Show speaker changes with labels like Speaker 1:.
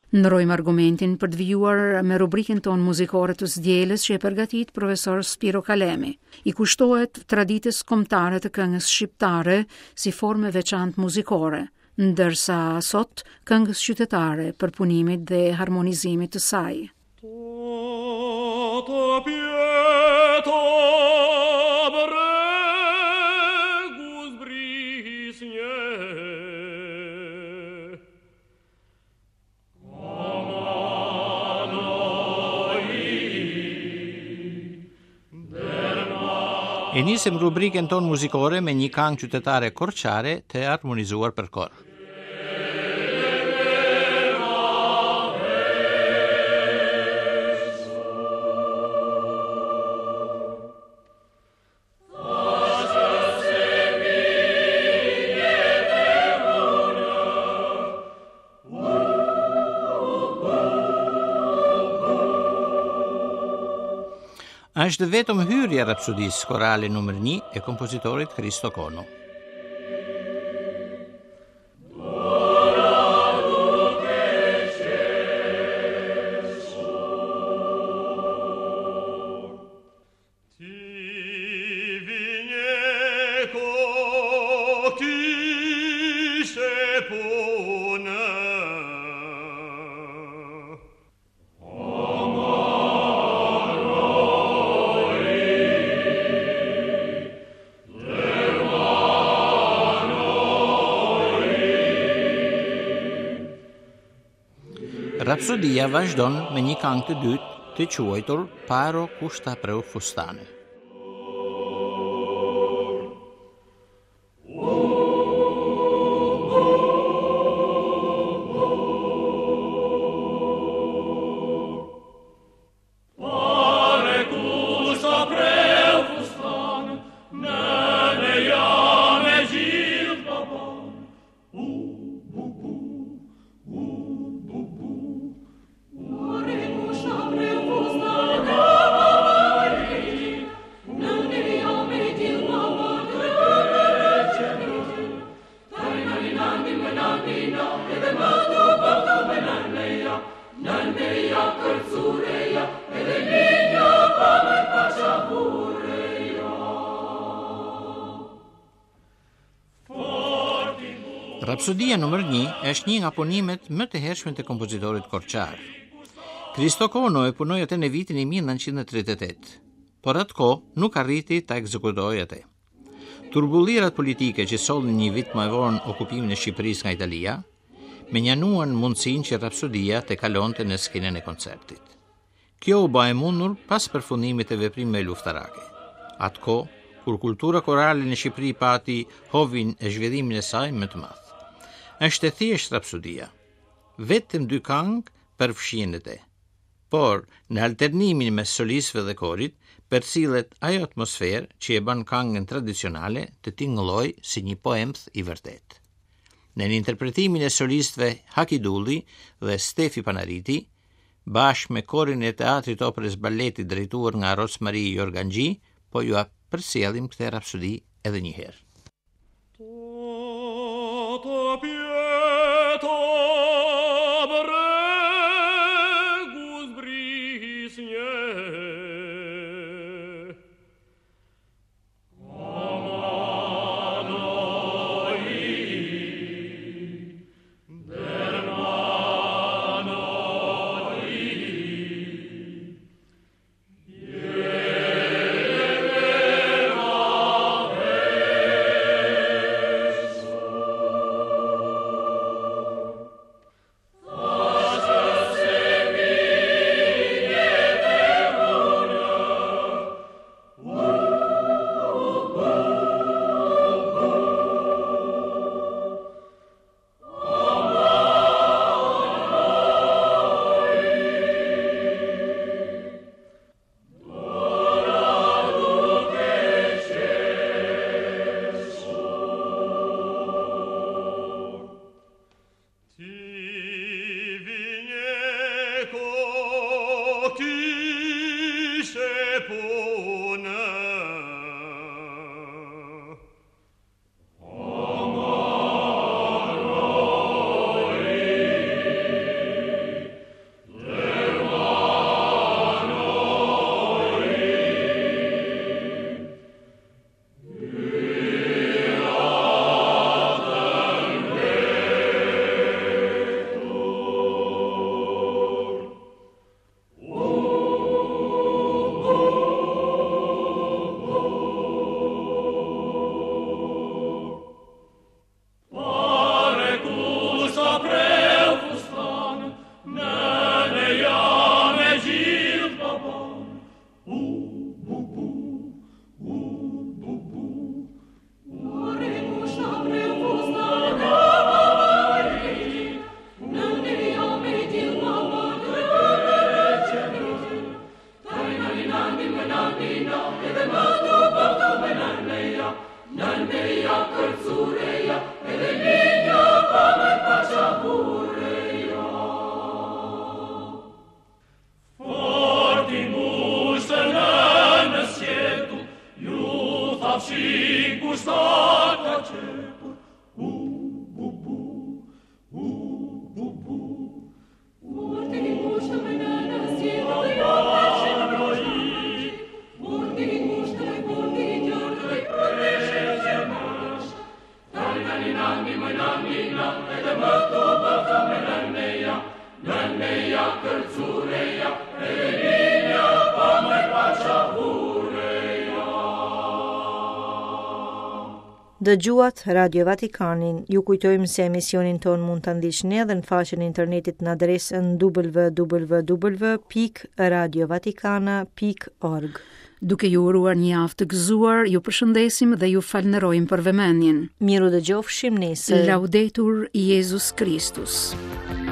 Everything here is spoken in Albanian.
Speaker 1: Ndrojmë argumentin për të vijuar me rubrikën tonë muzikore të së dielës që e përgatit profesor Spiro Kalemi. I kushtohet traditës kombëtare të këngës shqiptare si formë veçantë muzikore, ndërsa sot këngës qytetare për punimit dhe harmonizimit të saj.
Speaker 2: E nisim rubrikën tonë muzikore me një këngë qytetare korçare të harmonizuar për kor. Është vetëm hyrja e rapsodisë korale numër 1 e kompozitorit Hristo Kono. Rapsodia vazhdon me një këngë të dytë të quajtur Paro kushta preu fustane. Rapsodia numër 1 është një nga punimet më të hershme të kompozitorit korçar. Hristo Kono e punoi atë në vitin 1938, por atko nuk arriti ta ekzekutojë atë. Turbullirat politike që sollën një vit më vonë okupimin e Shqipërisë nga Italia, menjanuan mundësinë që Rapsodia të kalonte në skenën e koncertit. Kjo u bë e mundur pas përfundimit të veprimeve luftarake. Atko, kur kultura korale në Shqipëri pati hovin e zhvillimin e saj më të madh. Është e thjeshtë rapsodia. Vetëm 2 këngë përfshihen në te. Por, në alternimin mes solistëve dhe korit, përcillet ajo atmosferë që e bën këngën tradicionale të tingëllojë si një poemth i vërtet. Në interpretimin e solistëve Haki Dulli dhe Stefi Panariti, bashkë me korin e Teatrit Operës Balletit drejtuar nga Rosmari Jorganxhi, po ju përcjellim këtë rapsodi edhe një herë.
Speaker 3: Dëgjuat Radio Vatikanin, ju kujtojmë se emisionin ton mund të ndiqni edhe në faqen e internetit në adresën www.radiovaticana.org.
Speaker 1: Duke ju uruar një javë të gëzuar, ju përshëndesim dhe ju falënderojmë për vëmendjen.
Speaker 3: Miru dëgjofshim nesër.
Speaker 1: Laudetur Jesus Christus.